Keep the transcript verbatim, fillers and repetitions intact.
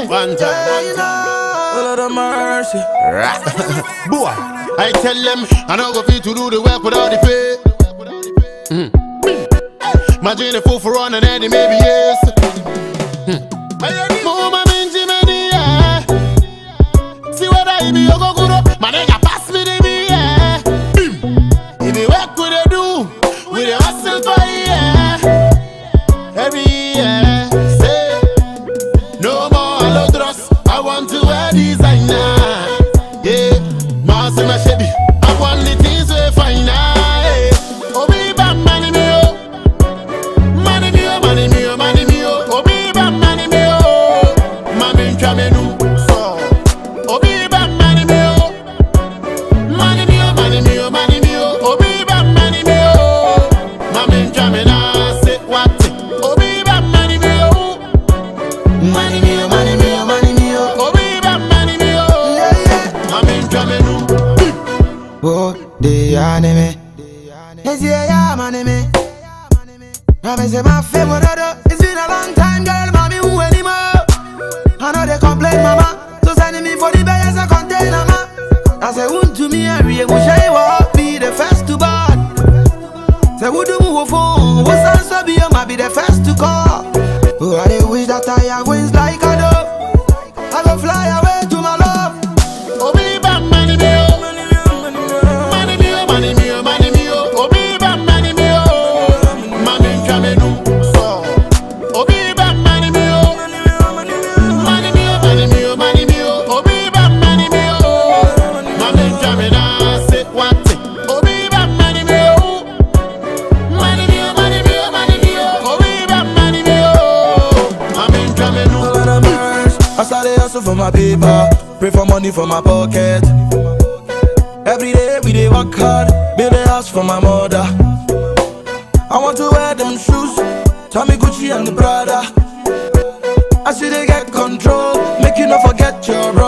boy. One time, one time. A lot of mercy. Boy, I tell them I don't go fit to do the work without the pay. Mm. Imagine a fool for run and any maybe yes. Mm. Mama minji many yeah. See what I be, you go good up. My nigga pass me the me yeah. If you work with the do, with the hustle for yeah. Every year, say no more hello dress. I want to wear designer. Yeah, Marcy my Chevy. I want the things we find now. Oh, be bam money me oh, money me oh, money me oh, money me oh. Oh, be bam money me oh, mami chamenu so. Oh, be bam money me oh, money me oh, money me oh, money me oh. Oh, be bam money me oh, mami chamena say what? Oh, be bam money me oh, money me oh, money me oh, money me oh. Oh, be bam money me oh, yeah yeah, mami chamenu. Oh, the anime. Yes, yeah, yeah, my name. Now me say my favorite other. It's been a long time, girl, mommy, who anymore? I know they complain, mama. So sending me for the best I contain, mama. I say, who to me, I really wish I would be the first to bad. Say, who do move phone? What's answer be, I might be the first to call. Oh, I dey wish that I have wings like a dove. I go fly away to my love. Oh, be bam money me oh, money me oh, money me oh, money me oh, money me oh. Oh, be bam money me oh, mami chamenu so. Oh, be bam money me oh, money me oh, money me oh, money me oh, money me oh. Oh, be bam money me oh, mami chamena say what? Oh, be bam money me oh, money me oh, money me oh, money me oh. Oh, be bam money me oh, mami chamenu. A lot of mercy. I started hustle for my paper, pray for money for my pocket. Every day we dey work hard, build a house for my mother. I want to wear them shoes, Tommy Gucci and the Prada. I see they get control, make you not forget your